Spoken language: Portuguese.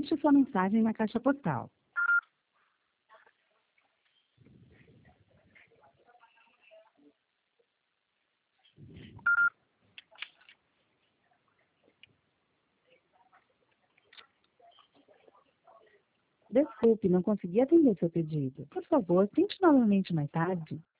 Deixe sua mensagem na caixa postal. Desculpe, não consegui atender seu pedido. Por favor, tente novamente mais tarde.